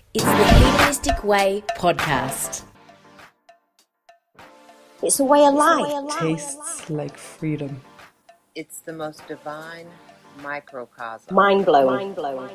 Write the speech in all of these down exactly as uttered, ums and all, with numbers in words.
It's the Hedonistic Way podcast. It's a way of life. Tastes like freedom. It's the most divine microcosm. Mind blowing. Mind blowing.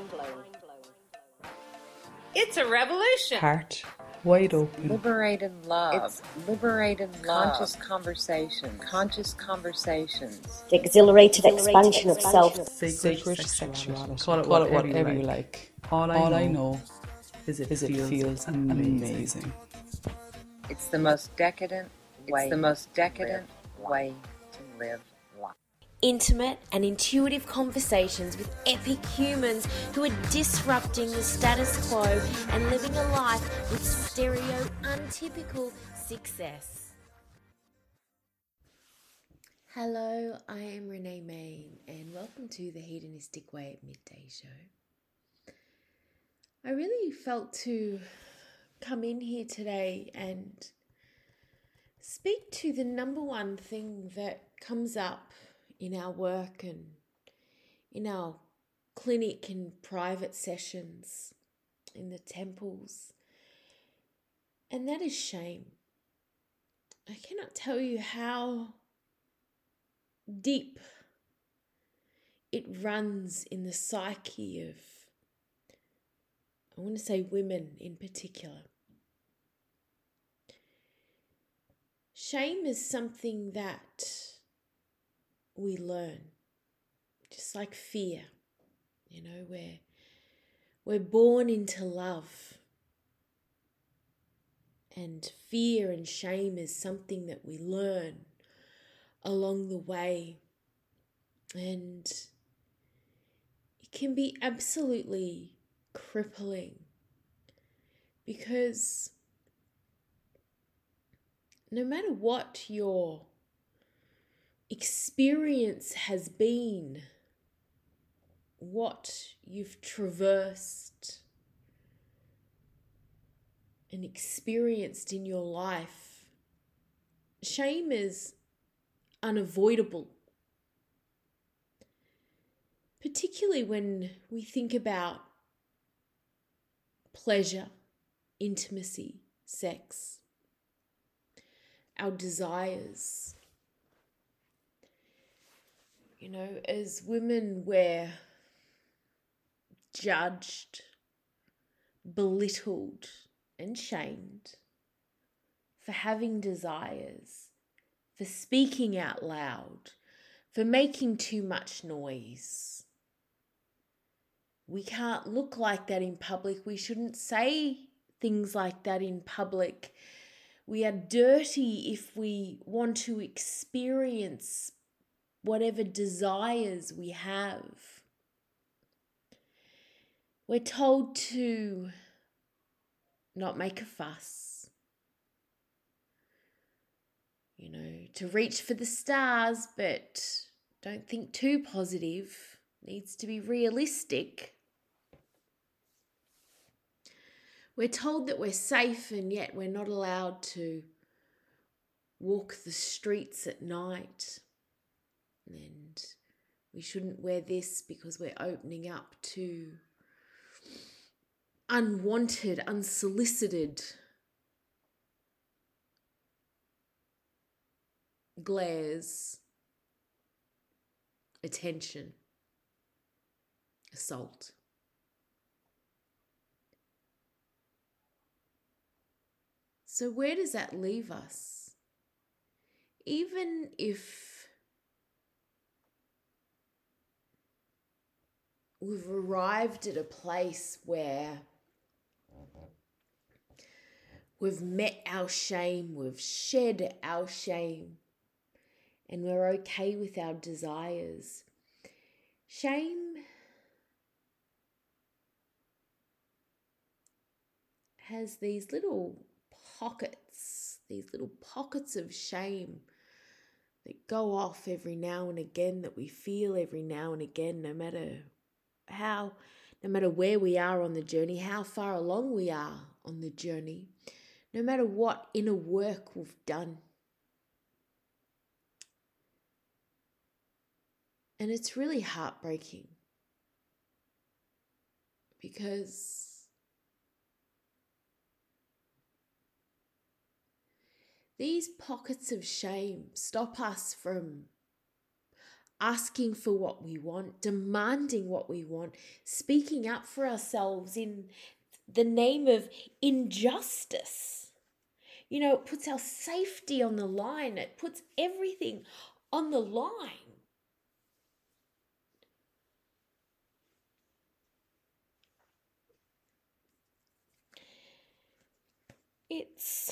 It's a revolution. Heart wide open. Liberated love. It's liberated love. Conscious conversation. Conscious conversations. The exhilarated expansion of self. Sacred sexuality. Call it whatever, whatever you like. All I, All know, I know is it, is it feels, feels amazing. amazing. It's the most decadent way. It's the most decadent way to live life. Intimate and intuitive conversations with epic humans who are disrupting the status quo and living a life with stereo untypical success. Hello, I am Renee Main and welcome to the Hedonistic Way at Midday show. I really felt to come in here today and speak to the number one thing that comes up in our work and in our clinic and private sessions in the temples, and that is shame. I cannot tell you how deep it runs in the psyche of, I want to say women in particular. Shame is something that we learn, just like fear. You know, we're, we're born into love. And fear and shame is something that we learn along the way. And it can be absolutely crippling because no matter what your experience has been, what you've traversed and experienced in your life, shame is unavoidable. Particularly when we think about pleasure, intimacy, sex, our desires. You know, as women, we're judged, belittled, and shamed for having desires, for speaking out loud, for making too much noise. We can't look like that in public. We shouldn't say things like that in public. We are dirty if we want to experience whatever desires we have. We're told to not make a fuss, you know, to reach for the stars, but don't think too positive. Needs to be realistic. We're told that we're safe and yet we're not allowed to walk the streets at night. And we shouldn't wear this because we're opening up to unwanted, unsolicited glares, attention, assault. So where does that leave us? Even if we've arrived at a place where we've met our shame, we've shed our shame, and we're okay with our desires, shame has these little pockets, these little pockets of shame that go off every now and again, that we feel every now and again, no matter how, no matter where we are on the journey, how far along we are on the journey, no matter what inner work we've done. And it's really heartbreaking because These pockets of shame stop us from asking for what we want, demanding what we want, speaking up for ourselves in the name of injustice. You know, it puts our safety on the line. It puts everything on the line. It's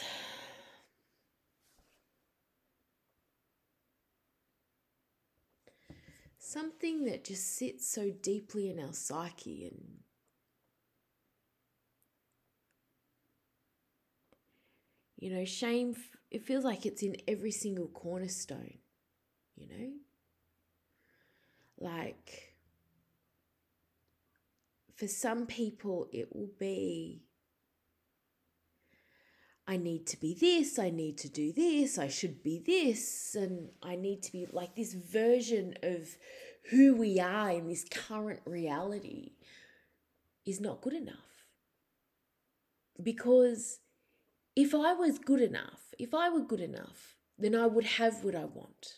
something that just sits so deeply in our psyche, and you know, shame, it feels like it's in every single cornerstone, you know? Like, for some people, it will be, I need to be this, I need to do this, I should be this, and I need to be like this version of who we are in this current reality is not good enough. Because if I was good enough, if I were good enough, then I would have what I want.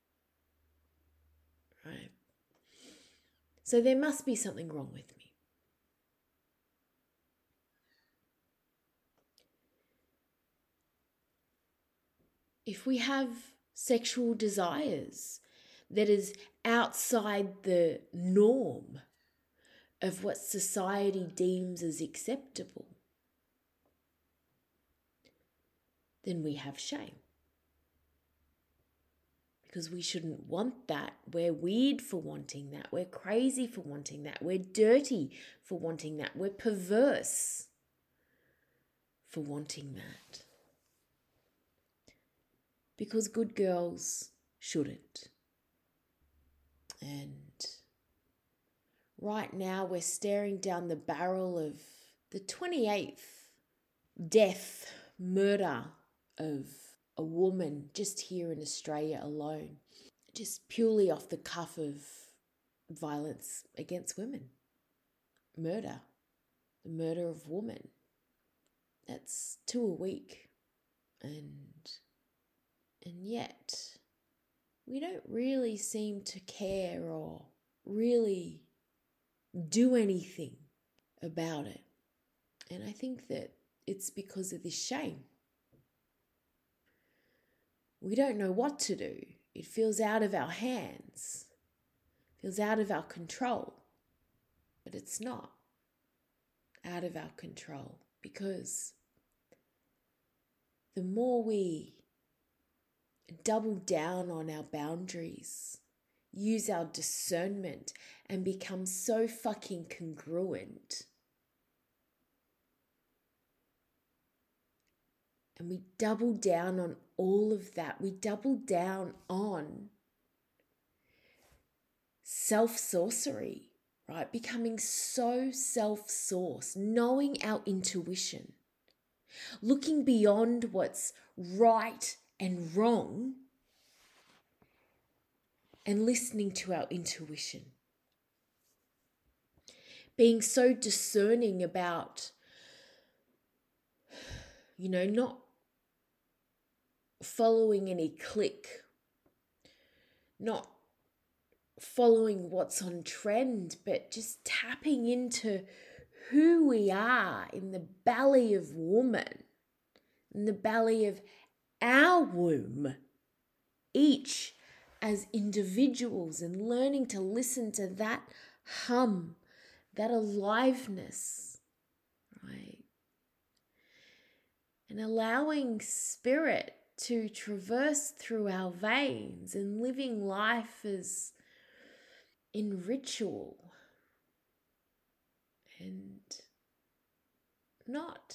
Right? So there must be something wrong with me. If we have sexual desires that is outside the norm of what society deems as acceptable, then we have shame. Because we shouldn't want that. We're weird for wanting that. We're crazy for wanting that. We're dirty for wanting that. We're perverse for wanting that. Because good girls shouldn't. And right now we're staring down the barrel of the twenty-eighth death, murder of a woman just here in Australia alone, just purely off the cuff of violence against women. Murder, the murder of women. That's two a week. And, and yet we don't really seem to care or really do anything about it. And I think that it's because of this shame. We don't know what to do. It feels out of our hands. It feels out of our control. But it's not out of our control, because the more we double down on our boundaries, use our discernment, and become so fucking congruent, and we double down on all of that, we double down on self-sorcery, right? Becoming so self-sourced, knowing our intuition, looking beyond what's right and wrong, and listening to our intuition. Being so discerning about, you know, not following any clique, not following what's on trend, but just tapping into who we are in the belly of woman, in the belly of our womb, each as individuals, and learning to listen to that hum, that aliveness, right? And allowing spirit to traverse through our veins and living life as in ritual and not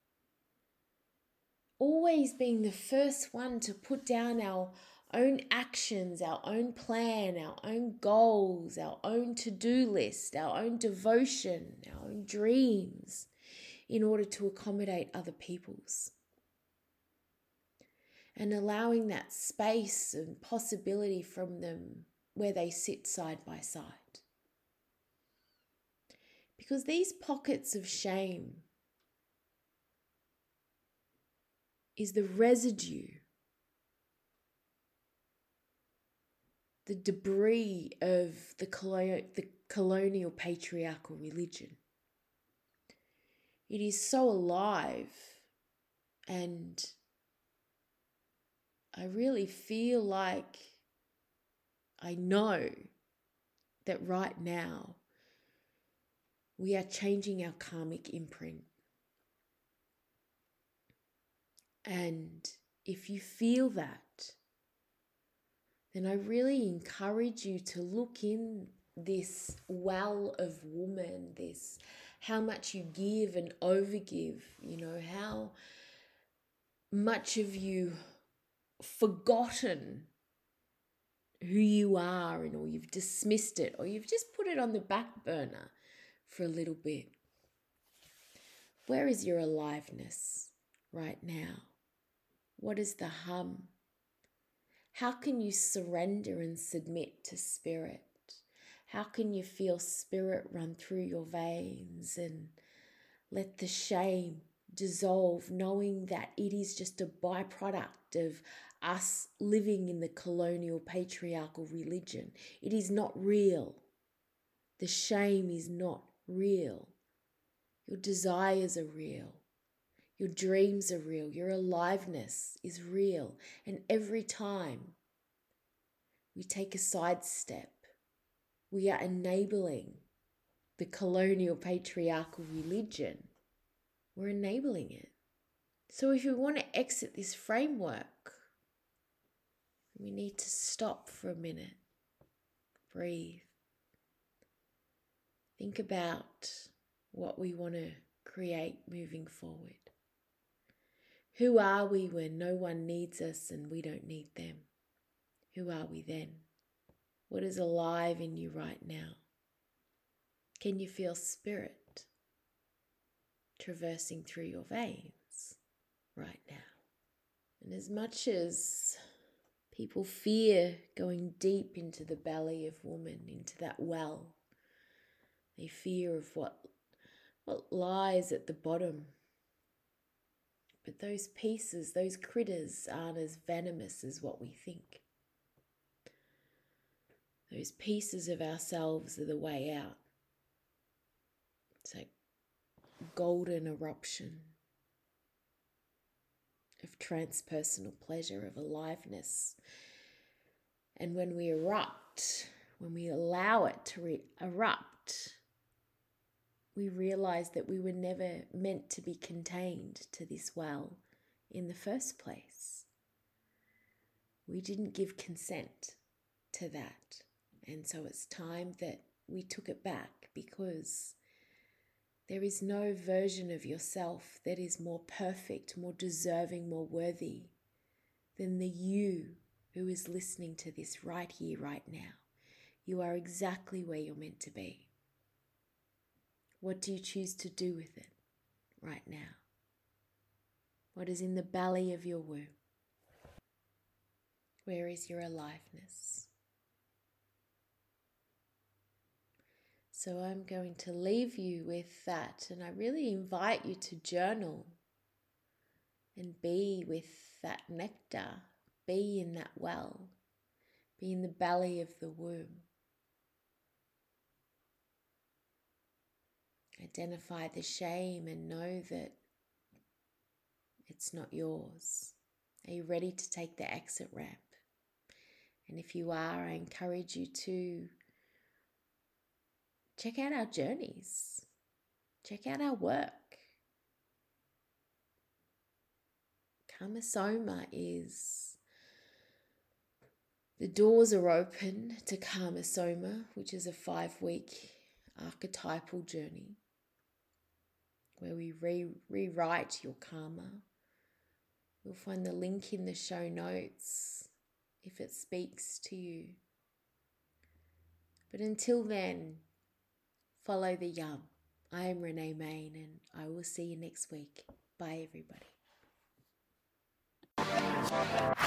always being the first one to put down our own actions, our own plan, our own goals, our own to-do list, our own devotion, our own dreams in order to accommodate other people's. And allowing that space and possibility from them where they sit side by side. Because these pockets of shame is the residue, the debris of the, colo- the colonial patriarchal religion. It is so alive, and I really feel like I know that right now we are changing our karmic imprint. And if you feel that, then I really encourage you to look in this well of woman, this how much you give and overgive, you know, how much of you forgotten who you are, and or you've dismissed it, or you've just put it on the back burner for a little bit. Where is your aliveness right now? What is the hum? How can you surrender and submit to spirit? How can you feel spirit run through your veins and let the shame dissolve, knowing that it is just a byproduct of us living in the colonial patriarchal religion? It is not real. The shame is not real. Your desires are real. Your dreams are real. Your aliveness is real. And every time we take a sidestep, we are enabling the colonial patriarchal religion. We're enabling it. So if we want to exit this framework, we need to stop for a minute, breathe, think about what we want to create moving forward. Who are we when no one needs us and we don't need them? Who are we then? What is alive in you right now? Can you feel spirit traversing through your veins right now? And as much as people fear going deep into the belly of woman, into that well, they fear of what, what lies at the bottom. But those pieces, those critters aren't as venomous as what we think. Those pieces of ourselves are the way out. It's like golden eruption of transpersonal pleasure, of aliveness. And when we erupt, when we allow it to re- erupt, we realize that we were never meant to be contained to this well in the first place. We didn't give consent to that. And so it's time that we took it back, because there is no version of yourself that is more perfect, more deserving, more worthy than the you who is listening to this right here, right now. You are exactly where you're meant to be. What do you choose to do with it right now? What is in the belly of your womb? Where is your aliveness? So I'm going to leave you with that, and I really invite you to journal and be with that nectar, be in that well, be in the belly of the womb. Identify the shame and know that it's not yours. Are you ready to take the exit ramp? And if you are, I encourage you to check out our journeys. Check out our work. Karma Soma is, the doors are open to Karma Soma, which is a five-week archetypal journey where we re- rewrite your karma. You'll find the link in the show notes if it speaks to you. But until then, follow the yum. I am Renee Main, and I will see you next week. Bye, everybody.